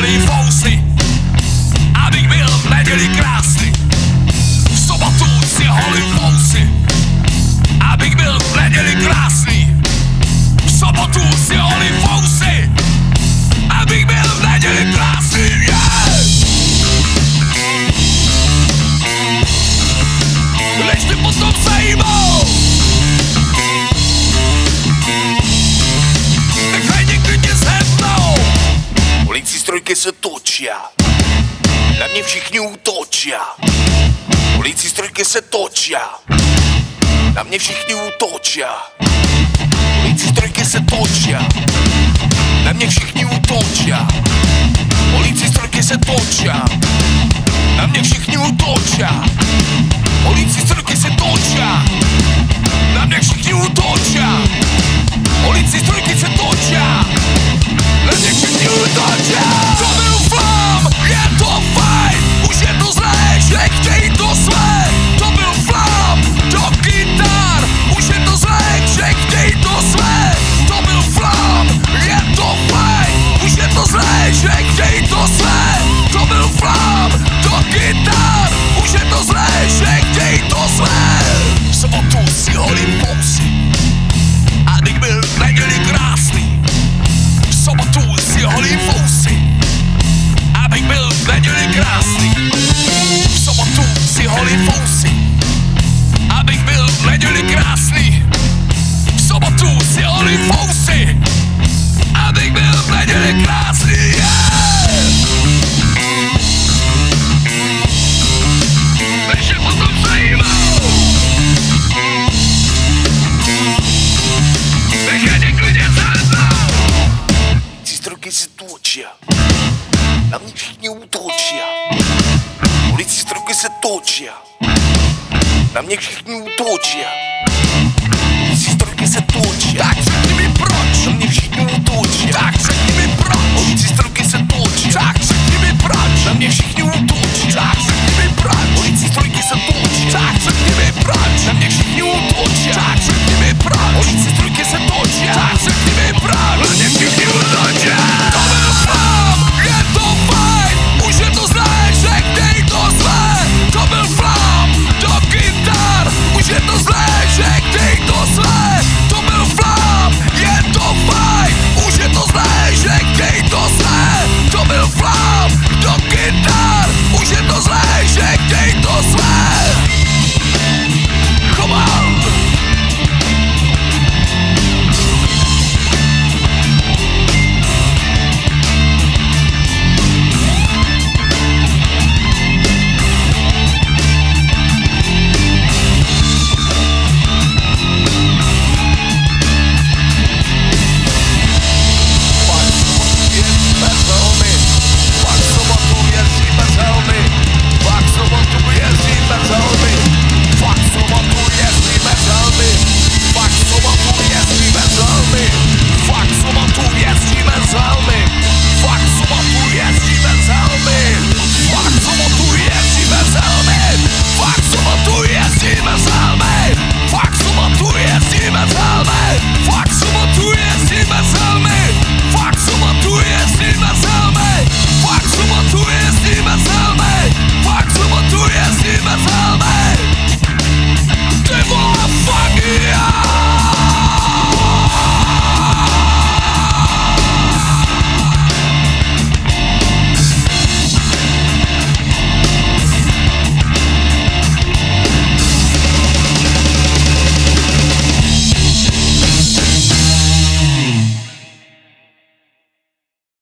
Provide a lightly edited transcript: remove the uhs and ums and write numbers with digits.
holí fousy, abych byl v neděli krásný. V sobotu si holím fousy, abych byl v neděli krásný. V sobotu si holím fousy, abych byl v neděli krásný, yeah! Než mi potom zajímou, nechaj někdy mě zhebnou. Ulici strojky se točí, na mě všichni útočí. Ulici strojky se točí, na mě všichni útočí. Ulici strojky se točí, na mě všichni útočí. Ulici strojky se točí, na mě všichni útočí. Ulici strojky se točí, na mě všichni útočí. Ulici strojky se točí, na mě všichni útočí. To byl flám, je to fajn, už je to zlé, že chtějí to své. To byl flám, do kytar, už je to zlé, že chtějí to své. To byl flám, je to fajn, už je to zlé, že chtějí to své. To byl flám, do kytar, už je to zlé, že chtějí to své. V sobotu si holím fousy, abych byl v neděli krásný. V sobotu si holím fousy, abych byl v neděli krásný. V sobotu si holím fousy, abych byl v neděli krásný. V sobotu si holím fousy, abych byl v neděli krásný, yeah! Než je potom zajímou, nechaj mě klidně zhebnou. Ulici strojky se točí, na mě všichni útočí. Ulici strojky se točí, na mě všichni útočí. Ulici strojky se točí, tak řekni mi proč. Na mě všichni útočí, tak řekni